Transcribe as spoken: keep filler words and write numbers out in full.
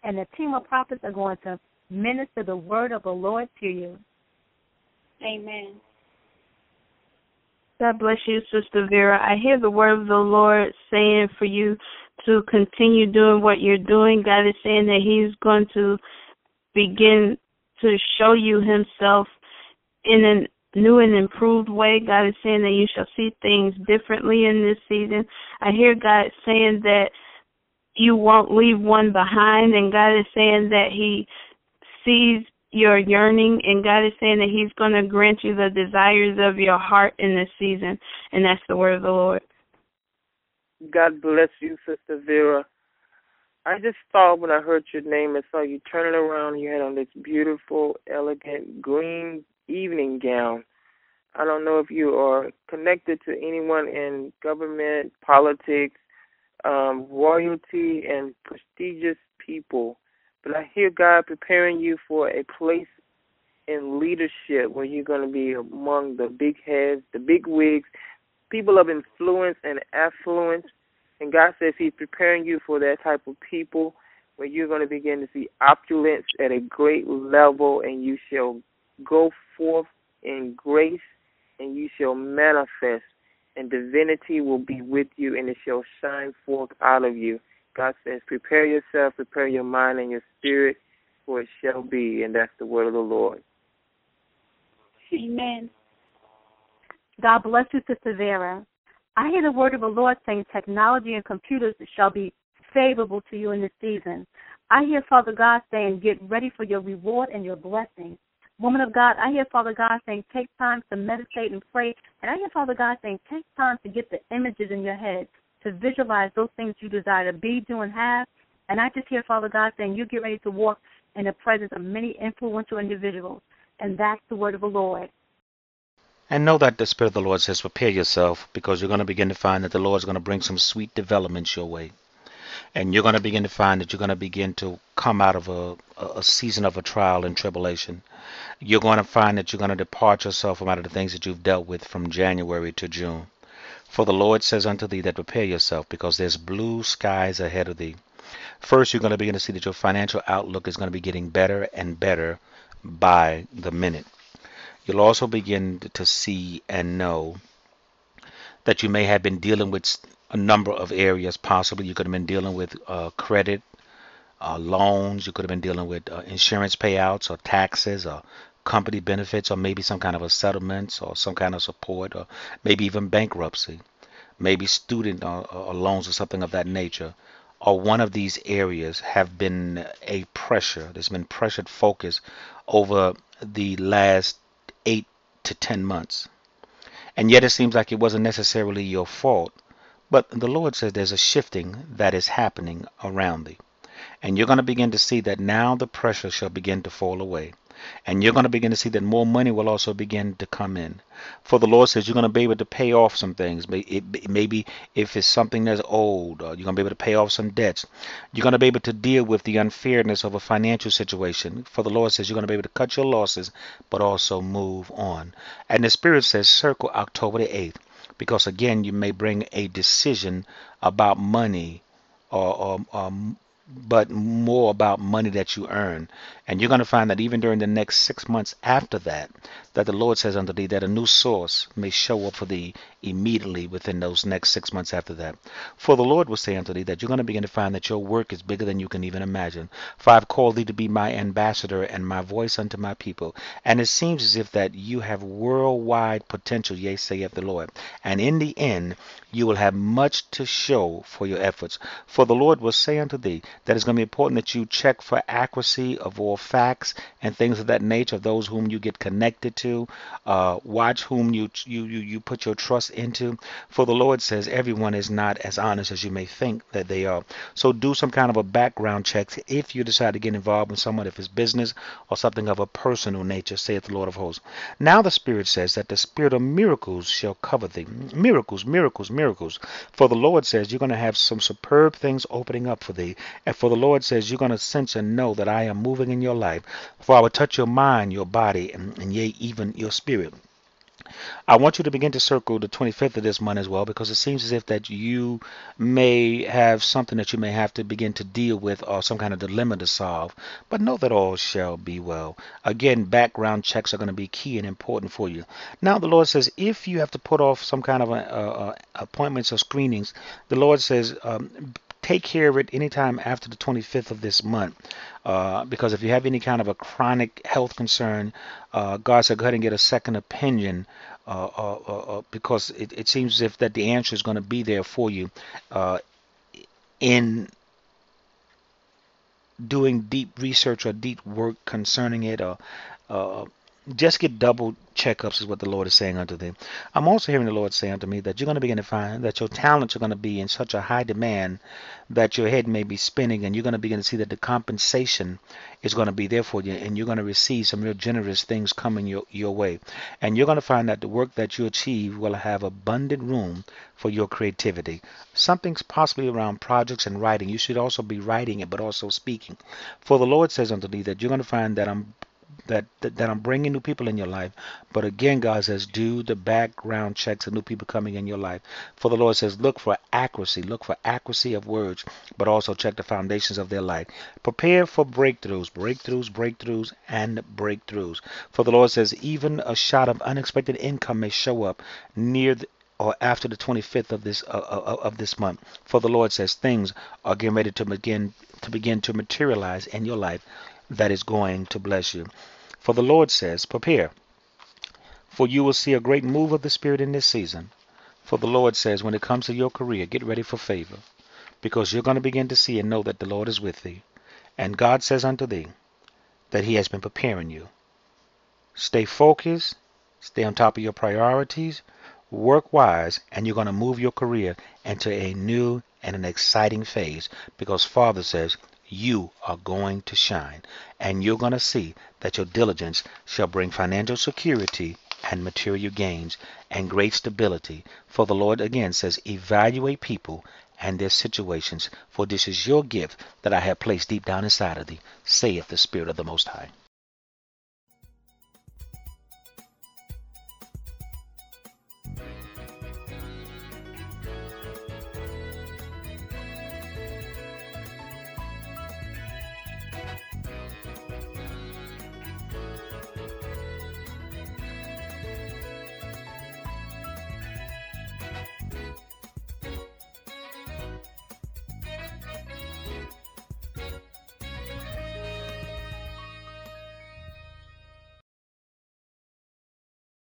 and the team of prophets are going to minister the word of the Lord to you. Amen. God bless you, Sister Vera. I hear the word of the Lord saying for you to continue doing what you're doing. God is saying that He's going to begin to show you Himself in a new and improved way. God is saying that you shall see things differently in this season. I hear God saying that you won't leave one behind, and God is saying that He sees your yearning, and God is saying that He's going to grant you the desires of your heart in this season, and that's the word of the Lord. God bless you, Sister Vera. I just thought when I heard your name and saw you turning around, you had on this beautiful, elegant, green evening gown. I don't know if you are connected to anyone in government, politics, um, royalty, and prestigious people, but I hear God preparing you for a place in leadership where you're going to be among the big heads, the big wigs, people of influence and affluence. And God says He's preparing you for that type of people where you're going to begin to see opulence at a great level, and you shall go forth in grace, and you shall manifest, and divinity will be with you, and it shall shine forth out of you. God says, prepare yourself, prepare your mind and your spirit, for it shall be, and that's the word of the Lord. Amen. God bless you, Sister Vera. I hear the word of the Lord saying technology and computers shall be favorable to you in this season. I hear Father God saying, get ready for your reward and your blessing. Woman of God, I hear Father God saying, take time to meditate and pray. And I hear Father God saying, take time to get the images in your head, to visualize those things you desire to be, do, and have. And I just hear Father God saying, you get ready to walk in the presence of many influential individuals. And that's the word of the Lord. And know that the Spirit of the Lord says, prepare yourself, because you're going to begin to find that the Lord is going to bring some sweet developments your way. And you're going to begin to find that you're going to begin to come out of a, a season of a trial and tribulation. You're going to find that you're going to depart yourself from out of the things that you've dealt with from January to June. For the Lord says unto thee that prepare yourself, because there's blue skies ahead of thee. First, you're going to begin to see that your financial outlook is going to be getting better and better by the minute. You'll also begin to see and know that you may have been dealing with a number of areas. Possibly you could have been dealing with uh, credit, uh, loans. You could have been dealing with uh, insurance payouts or taxes or company benefits, or maybe some kind of a settlement or some kind of support, or maybe even bankruptcy, maybe student or, or loans or something of that nature. Or one of these areas have been a pressure. There's been pressured focus over the last eight to ten months. And yet it seems like it wasn't necessarily your fault. But the Lord says there's a shifting that is happening around thee. And you're going to begin to see that now the pressure shall begin to fall away. And you're going to begin to see that more money will also begin to come in. For the Lord says you're going to be able to pay off some things. Maybe if it's something that's old, or you're going to be able to pay off some debts. You're going to be able to deal with the unfairness of a financial situation. For the Lord says you're going to be able to cut your losses, but also move on. And the Spirit says circle October the eighth. Because again, you may bring a decision about money, or, or, or but more about money that you earn. And you're going to find that even during the next six months after that, that the Lord says unto thee that a new source may show up for thee immediately within those next six months after that. For the Lord will say unto thee that you're going to begin to find that your work is bigger than you can even imagine. For I've called thee to be my ambassador and my voice unto my people. And it seems as if that you have worldwide potential, yea, saith the Lord. And in the end, you will have much to show for your efforts. For the Lord will say unto thee that it's going to be important that you check for accuracy of all facts and things of that nature, of those whom you get connected to. Uh, watch whom you, you, you, you put your trust into. For the Lord says everyone is not as honest as you may think that they are. So do some kind of a background check if you decide to get involved with someone, if it's business or something of a personal nature, saith the Lord of hosts. Now the Spirit says that the spirit of miracles shall cover thee. Miracles, miracles, miracles. For the Lord says you're going to have some superb things opening up for thee. And for the Lord says you're going to sense and know that I am moving in your life. For I will touch your mind, your body, and, and yea, even your spirit. I want you to begin to circle the twenty-fifth of this month as well, because it seems as if that you may have something that you may have to begin to deal with, or some kind of dilemma to solve. But know that all shall be well. Again, background checks are going to be key and important for you. Now, the Lord says if you have to put off some kind of a, uh, uh, appointments or screenings, the Lord says um, take care of it anytime after the twenty-fifth of this month. Uh, because if you have any kind of a chronic health concern, uh, God said go ahead and get a second opinion, uh, uh, uh, uh, because it, it seems as if that the answer is going to be there for you uh, in doing deep research or deep work concerning it, or uh, just get double checkups is what the Lord is saying unto them. I'm also hearing the Lord say unto me that you're going to begin to find that your talents are going to be in such a high demand that your head may be spinning, and you're going to begin to see that the compensation is going to be there for you, and you're going to receive some real generous things coming your, your way. And you're going to find that the work that you achieve will have abundant room for your creativity. Something's possibly around projects and writing. You should also be writing it, but also speaking. For the Lord says unto thee that you're going to find that I'm That, that that I'm bringing new people in your life. But again, God says, do the background checks of new people coming in your life. For the Lord says, look for accuracy. Look for accuracy of words, but also check the foundations of their life. Prepare for breakthroughs, breakthroughs, breakthroughs, and breakthroughs. For the Lord says, even a shot of unexpected income may show up near the, or after the twenty-fifth of this uh, uh, of this month. For the Lord says, things are getting ready to begin to begin to materialize in your life that is going to bless you. For the Lord says, prepare, for you will see a great move of the Spirit in this season. For the Lord says, when it comes to your career, get ready for favor, because you're going to begin to see and know that the Lord is with thee. And God says unto thee that he has been preparing you. Stay focused, stay on top of your priorities, work wise, and you're going to move your career into a new and an exciting phase, because Father says, you are going to shine, and you're going to see that your diligence shall bring financial security and material gains and great stability. For the Lord again says, evaluate people and their situations, for this is your gift that I have placed deep down inside of thee, saith the Spirit of the Most High.